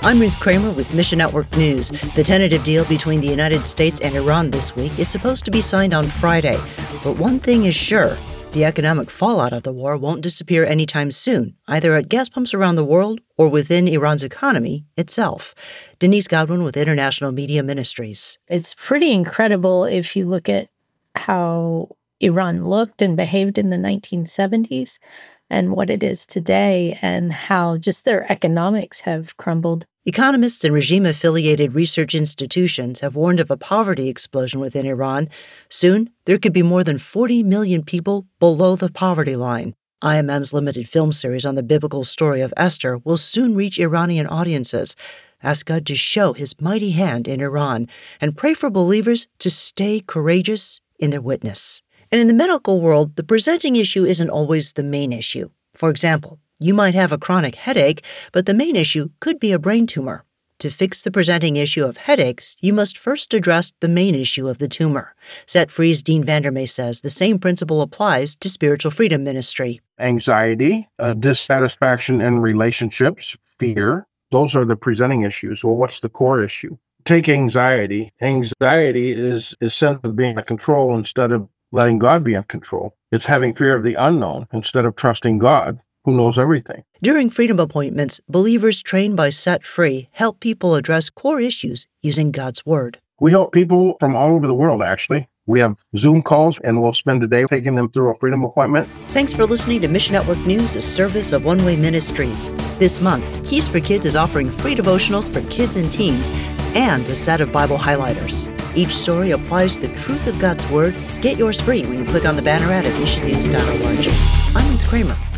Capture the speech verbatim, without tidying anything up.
I'm Ruth Kramer with Mission Network News. The tentative deal between the United States and Iran this week is supposed to be signed on Friday. But one thing is sure, the economic fallout of the war won't disappear anytime soon, either at gas pumps around the world or within Iran's economy itself. Denise Godwin with International Media Ministries. It's pretty incredible if you look at how Iran looked and behaved in the nineteen seventies and what it is today, and how just their economics have crumbled. Economists and regime-affiliated research institutions have warned of a poverty explosion within Iran. Soon, there could be more than forty million people below the poverty line. I M M's limited film series on the biblical story of Esther will soon reach Iranian audiences. Ask God to show his mighty hand in Iran, and pray for believers to stay courageous in their witness. And in the medical world, the presenting issue isn't always the main issue. For example, you might have a chronic headache, but the main issue could be a brain tumor. To fix the presenting issue of headaches, you must first address the main issue of the tumor. Set Free's Dean Vandermeer says the same principle applies to spiritual freedom ministry. Anxiety, uh, dissatisfaction in relationships, fear, those are the presenting issues. Well, what's the core issue? Take anxiety. Anxiety is a sense of being in control instead of letting God be in control. It's having fear of the unknown instead of trusting God, who knows everything. During Freedom Appointments, believers trained by Set Free help people address core issues using God's Word. We help people from all over the world, actually. We have Zoom calls, and we'll spend a day taking them through a Freedom Appointment. Thanks for listening to Mission Network News, a service of One Way Ministries. This month, Keys for Kids is offering free devotionals for kids and teens and a set of Bible highlighters. Each story applies the truth of God's Word. Get yours free when you click on the banner ad at mission news dot org. I'm Ruth Kramer.